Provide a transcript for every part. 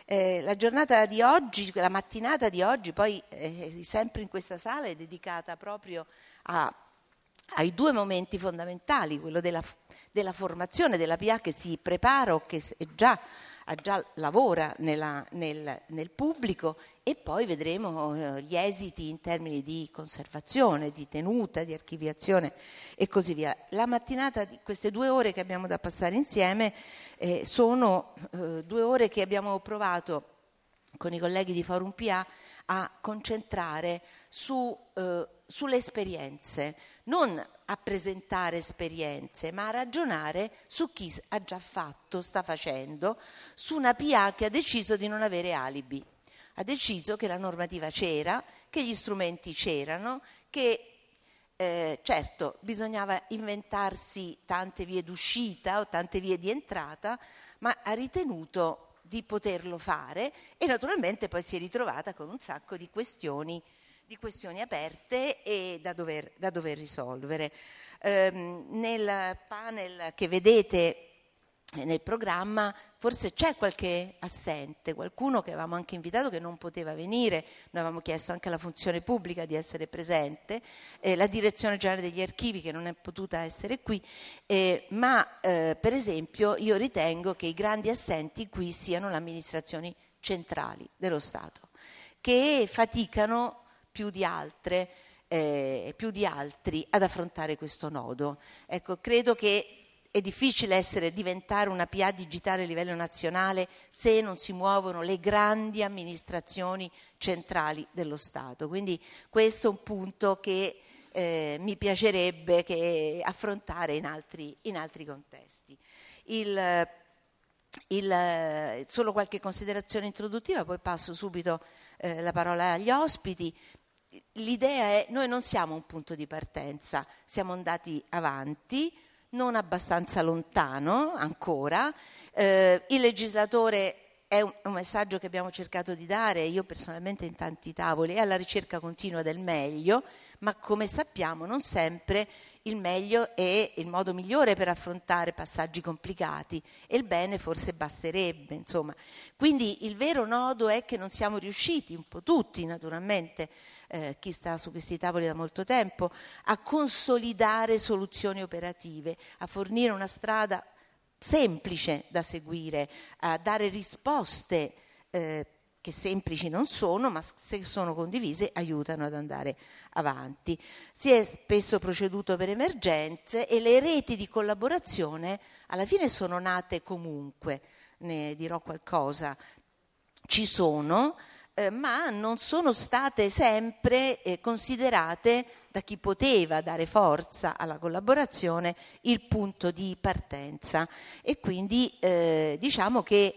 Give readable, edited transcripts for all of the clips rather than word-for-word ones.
La giornata di oggi, la mattinata di oggi, poi sempre in questa sala è dedicata proprio ai due momenti fondamentali, quello della formazione della PA che si prepara o che già lavora nel pubblico, e poi vedremo gli esiti in termini di conservazione, di tenuta, di archiviazione e così via. La mattinata di queste 2 ore che abbiamo da passare insieme sono 2 ore che abbiamo provato con i colleghi di Forum PA a concentrare sulle esperienze, non a presentare esperienze, ma a ragionare su chi ha già fatto, sta facendo, su una PA che ha deciso di non avere alibi, ha deciso che la normativa c'era, che gli strumenti c'erano, che certo bisognava inventarsi tante vie d'uscita o tante vie di entrata, ma ha ritenuto di poterlo fare, e naturalmente poi si è ritrovata con un sacco di questioni aperte e da dover risolvere. Nel panel che vedete nel programma forse c'è qualche assente, qualcuno che avevamo anche invitato che non poteva venire, noi avevamo chiesto anche alla funzione pubblica di essere presente, la direzione generale degli archivi che non è potuta essere qui, ma per esempio io ritengo che i grandi assenti qui siano le amministrazioni centrali dello Stato, che faticano più di altri ad affrontare questo nodo. Ecco, credo che è difficile diventare una PA digitale a livello nazionale se non si muovono le grandi amministrazioni centrali dello Stato. Quindi questo è un punto che mi piacerebbe affrontare in altri contesti. Solo qualche considerazione introduttiva, poi passo subito la parola agli ospiti. L'idea è: noi non siamo un punto di partenza, siamo andati avanti, non abbastanza lontano ancora. Il legislatore è un messaggio che abbiamo cercato di dare, io personalmente in tanti tavoli, è alla ricerca continua del meglio, ma come sappiamo non sempre il meglio è il modo migliore per affrontare passaggi complicati, e il bene forse basterebbe, insomma. Quindi il vero nodo è che non siamo riusciti, un po' tutti naturalmente, chi sta su questi tavoli da molto tempo, a consolidare soluzioni operative, a fornire una strada semplice da seguire, a dare risposte che semplici non sono, ma se sono condivise aiutano ad andare avanti. Si è spesso proceduto per emergenze e le reti di collaborazione alla fine sono nate comunque, ne dirò qualcosa, ci sono, ma non sono state sempre considerate da chi poteva dare forza alla collaborazione il punto di partenza, e quindi diciamo che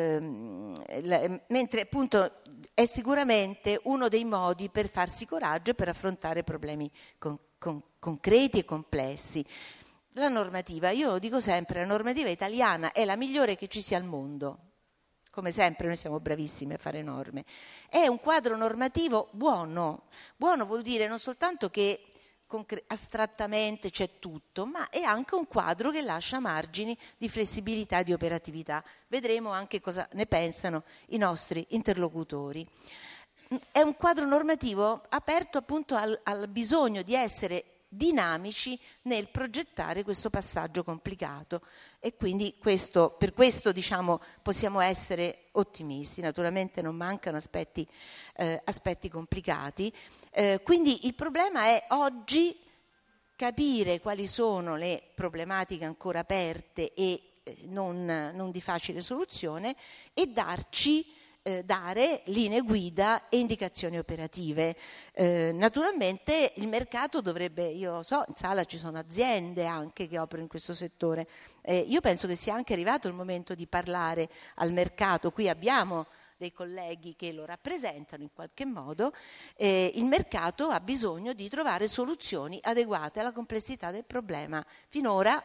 mentre appunto è sicuramente uno dei modi per farsi coraggio e per affrontare problemi concreti e complessi. La normativa, io lo dico sempre, la normativa italiana è la migliore che ci sia al mondo. Come sempre noi siamo bravissimi a fare norme. È un quadro normativo buono. Buono vuol dire non soltanto che astrattamente c'è tutto, ma è anche un quadro che lascia margini di flessibilità e di operatività. Vedremo anche cosa ne pensano i nostri interlocutori. È un quadro normativo aperto appunto al bisogno di essere dinamici nel progettare questo passaggio complicato, e quindi per questo diciamo possiamo essere ottimisti. Naturalmente non mancano aspetti complicati, quindi il problema è oggi capire quali sono le problematiche ancora aperte e non di facile soluzione, e dare linee guida e indicazioni operative. Naturalmente il mercato dovrebbe, io so, in sala ci sono aziende anche che operano in questo settore, io penso che sia anche arrivato il momento di parlare al mercato. Qui abbiamo dei colleghi che lo rappresentano in qualche modo. Il mercato ha bisogno di soluzioni adeguate alla complessità del problema. Finora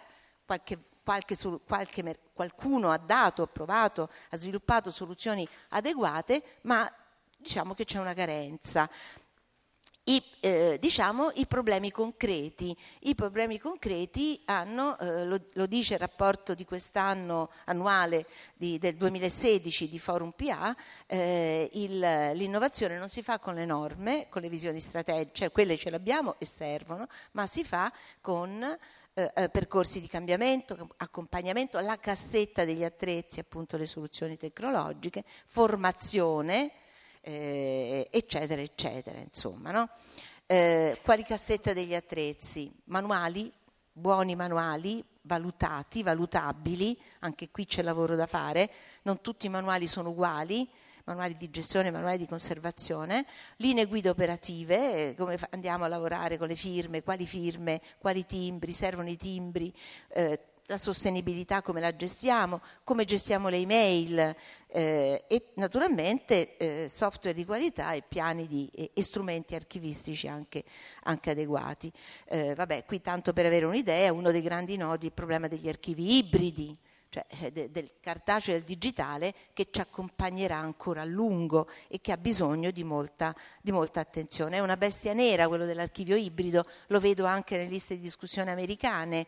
qualcuno ha provato, ha sviluppato soluzioni adeguate, ma diciamo che c'è una carenza. I problemi concreti. I problemi concreti hanno, lo dice il rapporto di quest'anno annuale del 2016 di Forum PA, l'innovazione non si fa con le norme, con le visioni strategiche, cioè quelle ce le abbiamo e servono, ma si fa con percorsi di cambiamento, accompagnamento, la cassetta degli attrezzi, appunto le soluzioni tecnologiche, formazione, eccetera, eccetera, insomma, no? Quali cassette degli attrezzi? Manuali, buoni manuali, valutati, valutabili, anche qui c'è lavoro da fare, non tutti i manuali sono uguali, manuali di gestione, manuali di conservazione, linee guida operative, come andiamo a lavorare con le firme, quali timbri, servono i timbri, la sostenibilità come la gestiamo, come gestiamo le email e naturalmente software di qualità e piani e strumenti archivistici anche adeguati. Qui tanto per avere un'idea, uno dei grandi nodi è il problema degli archivi ibridi, cioè del cartaceo e del digitale, che ci accompagnerà ancora a lungo e che ha bisogno di molta attenzione. È una bestia nera quello dell'archivio ibrido, lo vedo anche nelle liste di discussione americane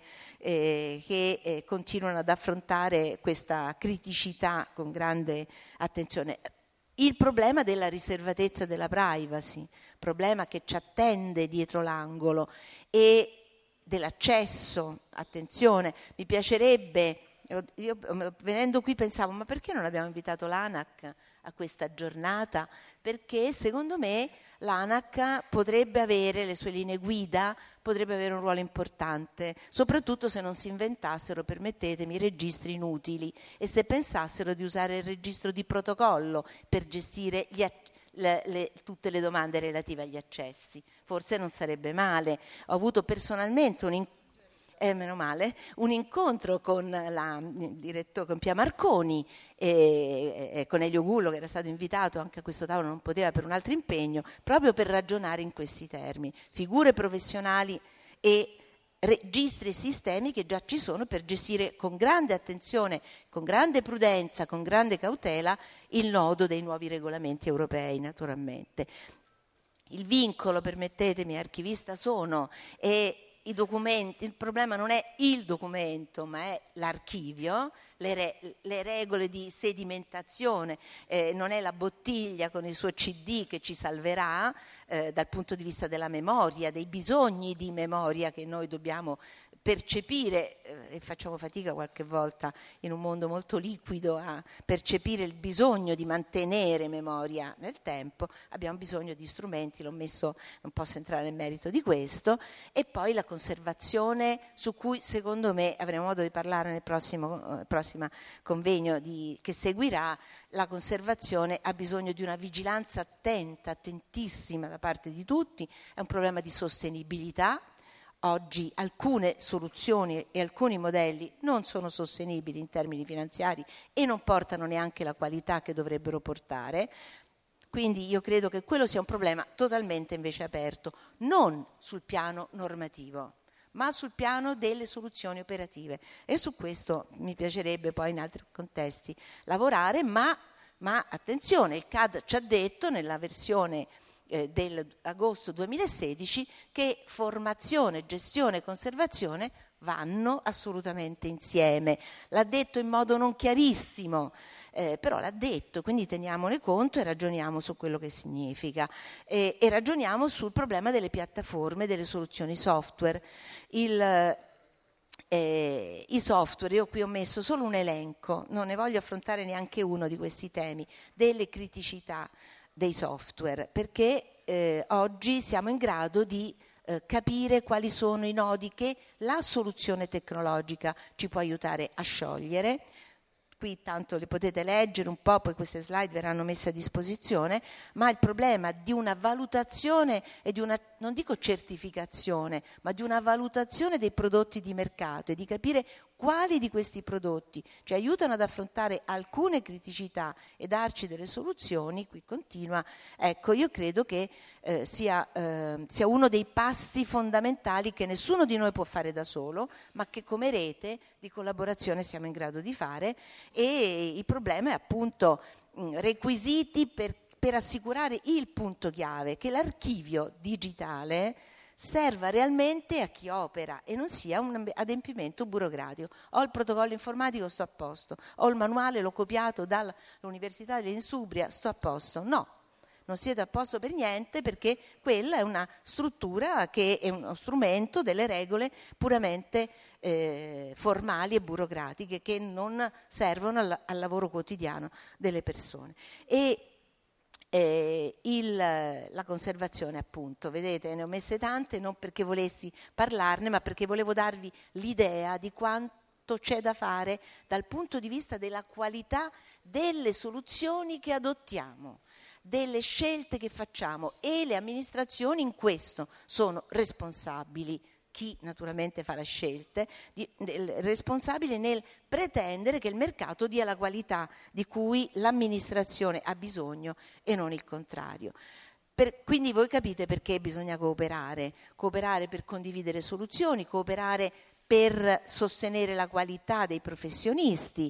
che continuano ad affrontare questa criticità con grande attenzione. Il problema della riservatezza della privacy, problema che ci attende dietro l'angolo, e dell'accesso, attenzione, mi piacerebbe. Io venendo qui pensavo, ma perché non abbiamo invitato l'ANAC a questa giornata? Perché secondo me l'ANAC potrebbe avere le sue linee guida, potrebbe avere un ruolo importante, soprattutto se non si inventassero, permettetemi, registri inutili e se pensassero di usare il registro di protocollo per gestire tutte le domande relative agli accessi. Forse non sarebbe male. Ho avuto personalmente meno male, un incontro con il direttore, con Pia Marconi e con Elio Gullo, che era stato invitato anche a questo tavolo, non poteva per un altro impegno, proprio per ragionare in questi termini, figure professionali e registri e sistemi che già ci sono per gestire con grande attenzione, con grande prudenza, con grande cautela il nodo dei nuovi regolamenti europei, naturalmente. Il vincolo, permettetemi, archivista sono i documenti, il problema non è il documento, ma è l'archivio, le regole di sedimentazione, non è la bottiglia con il suo CD che ci salverà dal punto di vista della memoria, dei bisogni di memoria che noi dobbiamo percepire, e facciamo fatica qualche volta in un mondo molto liquido a percepire il bisogno di mantenere memoria nel tempo. Abbiamo bisogno di strumenti, l'ho messo, non posso entrare nel merito di questo, e poi la conservazione, su cui secondo me avremo modo di parlare nel prossimo convegno che seguirà. La conservazione ha bisogno di una vigilanza attenta, attentissima da parte di tutti, è un problema di sostenibilità. Oggi alcune soluzioni e alcuni modelli non sono sostenibili in termini finanziari e non portano neanche la qualità che dovrebbero portare. Quindi io credo che quello sia un problema totalmente invece aperto, non sul piano normativo, ma sul piano delle soluzioni operative. E su questo mi piacerebbe poi in altri contesti lavorare, ma attenzione, il CAD ci ha detto nella versione dell'agosto 2016 che formazione, gestione e conservazione vanno assolutamente insieme. L'ha detto in modo non chiarissimo, però l'ha detto, quindi teniamone conto e ragioniamo su quello che significa e ragioniamo sul problema delle piattaforme, delle soluzioni software. I software, io qui ho messo solo un elenco, non ne voglio affrontare neanche uno di questi temi, delle criticità dei software, perché oggi siamo in grado di capire quali sono i nodi che la soluzione tecnologica ci può aiutare a sciogliere. Qui tanto le potete leggere un po', poi queste slide verranno messe a disposizione, ma il problema di una valutazione e di una, non dico certificazione, ma di una valutazione dei prodotti di mercato e di capire quali di questi prodotti ci aiutano ad affrontare alcune criticità e darci delle soluzioni, qui continua, ecco, io credo che sia uno dei passi fondamentali che nessuno di noi può fare da solo, ma che come rete di collaborazione siamo in grado di fare. E il problema è appunto requisiti per assicurare il punto chiave, che l'archivio digitale serva realmente a chi opera e non sia un adempimento burocratico. Ho il protocollo informatico, sto a posto. Ho il manuale, l'ho copiato dall'Università dell'Insubria, sto a posto. No, non siete a posto per niente, perché quella è una struttura che è uno strumento delle regole puramente formali e burocratiche che non servono al lavoro quotidiano delle persone. E la conservazione, appunto, vedete, ne ho messe tante non perché volessi parlarne, ma perché volevo darvi l'idea di quanto c'è da fare dal punto di vista della qualità delle soluzioni che adottiamo, delle scelte che facciamo, e le amministrazioni in questo sono responsabili. Chi naturalmente fa le scelte, responsabile nel pretendere che il mercato dia la qualità di cui l'amministrazione ha bisogno e non il contrario. Quindi voi capite perché bisogna cooperare per condividere soluzioni, cooperare per sostenere la qualità dei professionisti,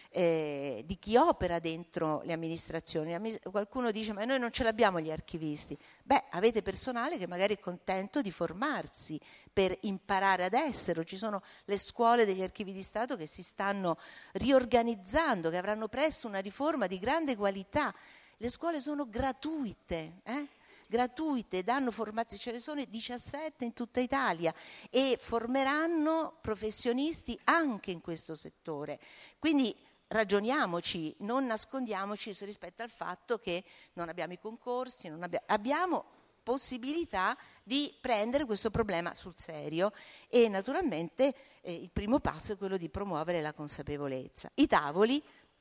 di chi opera dentro le amministrazioni. Qualcuno dice: ma noi non ce l'abbiamo gli archivisti. Beh, avete personale che magari è contento di formarsi per imparare ad esserlo. Ci sono le scuole degli archivi di Stato che si stanno riorganizzando, che avranno presto una riforma di grande qualità. Le scuole sono gratuite, gratuite, danno formazione, ce ne sono 17 in tutta Italia, e formeranno professionisti anche in questo settore. Quindi ragioniamoci, non nascondiamoci rispetto al fatto che non abbiamo i concorsi, abbiamo possibilità di prendere questo problema sul serio, e naturalmente il primo passo è quello di promuovere la consapevolezza. I tavoli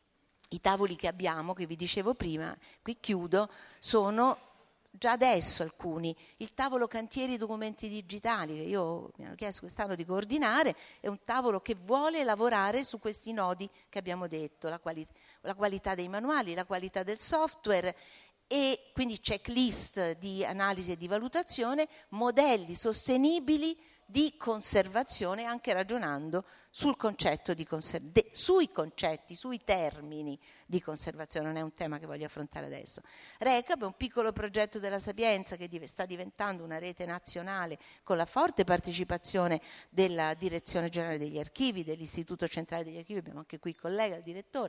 che abbiamo, che vi dicevo prima, qui chiudo, sono già adesso alcuni. Il tavolo cantieri documenti digitali, che io mi hanno chiesto quest'anno di coordinare, è un tavolo che vuole lavorare su questi nodi che abbiamo detto, la qualità dei manuali, la qualità del software, e quindi checklist di analisi e di valutazione, modelli sostenibili di conservazione, anche ragionando sul concetto sui concetti, sui termini di conservazione. Non è un tema che voglio affrontare adesso. RECAP è un piccolo progetto della Sapienza che sta diventando una rete nazionale, con la forte partecipazione della Direzione Generale degli Archivi, dell'Istituto Centrale degli Archivi, abbiamo anche qui il collega, il direttore,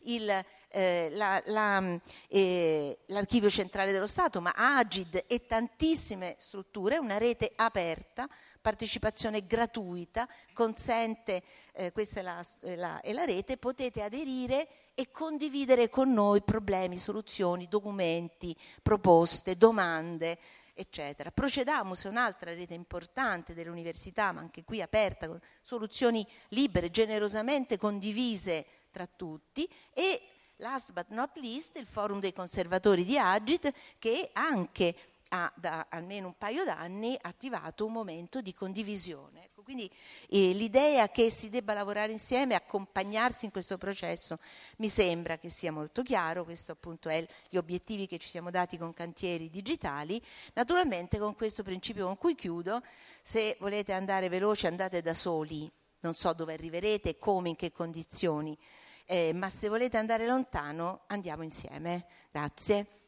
l'Archivio Centrale dello Stato, ma Agid e tantissime strutture, una rete aperta, partecipazione gratuita, consente, questa è la rete, potete aderire e condividere con noi problemi, soluzioni, documenti, proposte, domande, eccetera. Procedamus è un'altra rete importante dell'università, ma anche qui aperta, con soluzioni libere, generosamente condivise tra tutti, e last but not least il Forum dei Conservatori di Agid, che anche ha da almeno un paio d'anni attivato un momento di condivisione. Ecco, quindi l'idea che si debba lavorare insieme, accompagnarsi in questo processo, mi sembra che sia molto chiaro. Questo appunto è gli obiettivi che ci siamo dati con Cantieri Digitali. Naturalmente con questo principio con cui chiudo: se volete andare veloci andate da soli, non so dove arriverete, come, in che condizioni, ma se volete andare lontano andiamo insieme. Grazie.